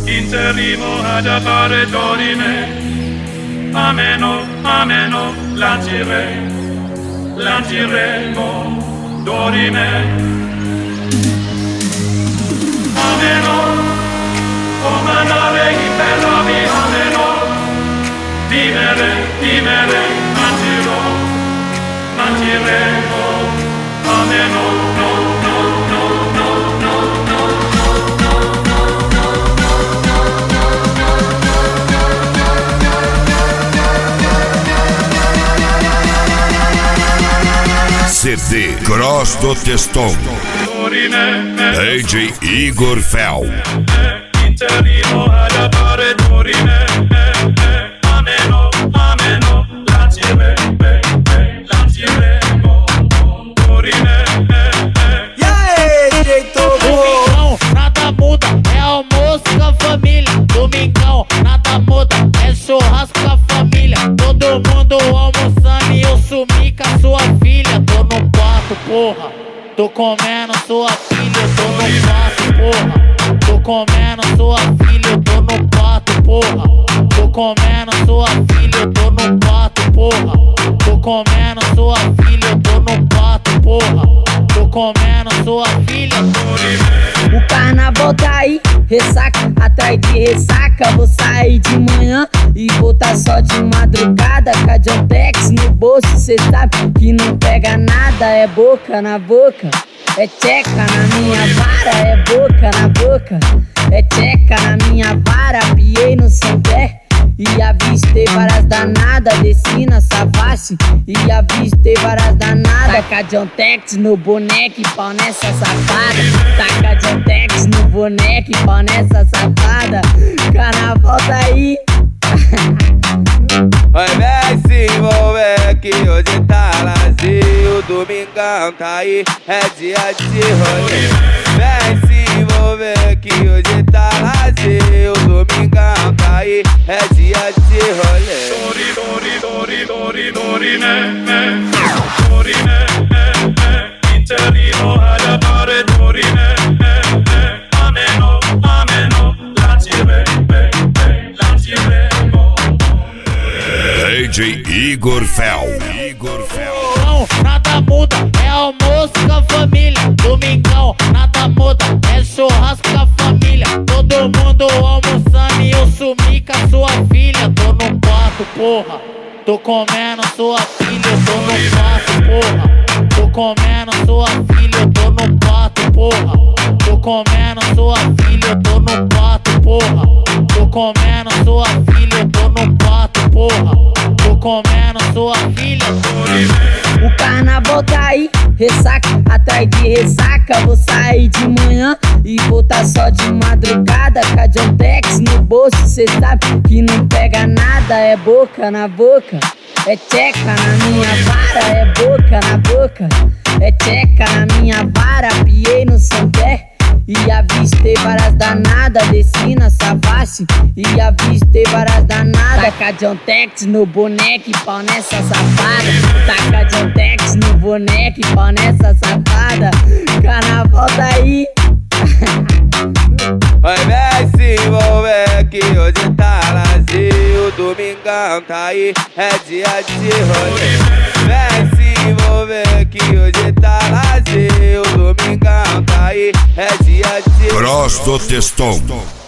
Interrimo ad appare dorime, ameno, ameno, lanciremo, dorime. Ameno, comandare in terravi, ameno, vivere, lanciremo, ameno, no. CD Cross do Teston, DJ Igor Fel. Interrimo ad appare dorime, ameno, lanciremo, dorime. E aí, jeito bom? Domingão, nada muda, é almoço com a família. Domingão, nada muda, é churrasco com a família. Todo mundo almoçando e eu sumi com a sua filha. Tô no quarto, porra, tô comendo sua filha. Eu tô no quarto, porra, tô comendo sua filha. Eu tô no quarto, porra, tô comendo sua filha. Eu tô no quarto, porra, tô comendo sua filha. Eu tô no quarto, porra, tô comendo sua filha. O carnaval tá aí, ressaca atrás de ressaca. Vou sair de manhã e voltar só de madrugada. Cadiontex no bolso, cê sabe que não pega nada. É boca na boca, é tcheca na minha vara. É boca na boca, é tcheca na minha vara. Piei no Santé e avistei várias danadas. Desci na Savassi e avistei várias danadas. Taca Jontex no boneco e pau nessa safada. Taca Jontex no boneco e pau nessa safada. Carnaval tá aí. Vai, vem se envolver que hoje tá lazer. O domingão tá aí, é dia de rolê. Vem se envolver que hoje tá lazer. O domingão tá aí, é dia de rolê. Dorime, interrimo ad appare dorime, ameno, lanciremo. DJ Igor Fel. Não, nada muda, é almoço com a família. Domingão, nada muda, é churrasco com a família. Todo mundo almoçando e eu sumi com a sua filha. Tô no quarto, porra, tô comendo sua filha. Eu tô no quarto, porra, tô comendo sua filha. Eu tô no quarto, porra, tô comendo sua filha. Eu tô no quarto, porra, tô comendo sua filha. Eu tô no quarto, porra, tô comendo sua filha. O carnaval tá aí, ressaca atrás de ressaca. Vou sair de manhã e voltar só de madrugada. Cadiontex no bolso, cê sabe que não pega nada. É boca na boca, é tcheca na minha vara. É boca na boca, é tcheca na minha vara. Piei no Santé e avistei várias danadas. Desci na Savassi e avistei várias danadas. Taca Jontex no boneco e pau nessa safada. Taca Jontex no boneco e pau nessa safada. Carnaval tá aí. Vai, vem se envolver que hoje tá lazer. O domingão tá aí, é dia de rolê. Vem se envolver que hoje tá lazer. O domingão tá aí, é dia de Cross do Teston.